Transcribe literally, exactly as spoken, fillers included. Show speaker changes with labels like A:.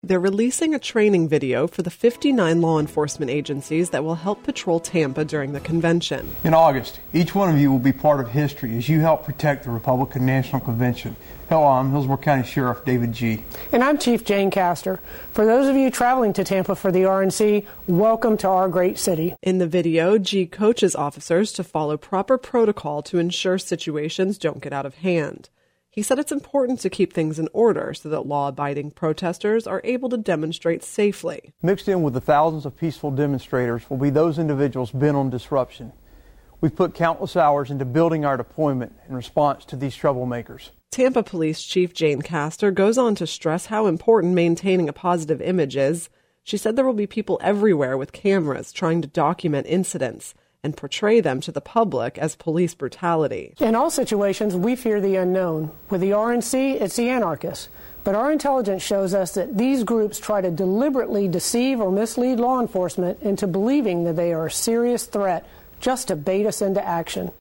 A: They're releasing a training video for the fifty-nine law enforcement agencies that will help patrol Tampa during the convention.
B: In August, each one of you will be part of history as you help protect the Republican National Convention. Hello, I'm Hillsborough County Sheriff David Gee.
C: And I'm Chief Jane Castor. For those of you traveling to Tampa for the R N C, welcome to our great city.
A: In the video, Gee coaches officers to follow proper protocol to ensure situations don't get out of hand. He said it's important to keep things in order so that law-abiding protesters are able to demonstrate safely.
B: Mixed in with the thousands of peaceful demonstrators will be those individuals bent on disruption. We've put countless hours into building our deployment in response to these troublemakers.
A: Tampa Police Chief Jane Castor goes on to stress how important maintaining a positive image is. She said there will be people everywhere with cameras trying to document incidents and portray them to the public as police brutality.
C: In all situations, we fear the unknown. With the R N C, it's the anarchists. But our intelligence shows us that these groups try to deliberately deceive or mislead law enforcement into believing that they are a serious threat just to bait us into action.